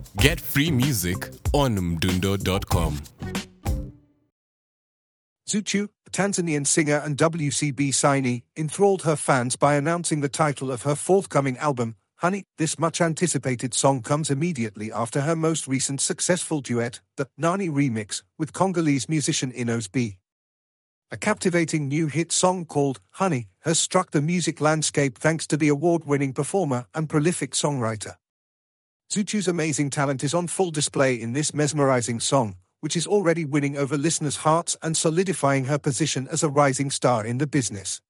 Get free music on mdundo.com. Zuchu, a Tanzanian singer and WCB signee, enthralled her fans by announcing the title of her forthcoming album, Honey. This much-anticipated song comes immediately after her most recent successful duet, the Nani remix, with Congolese musician Inos B. A captivating new hit song called Honey has struck the music landscape thanks to the award-winning performer and prolific songwriter. Zuchu's amazing talent is on full display in this mesmerizing song, which is already winning over listeners' hearts and solidifying her position as a rising star in the business.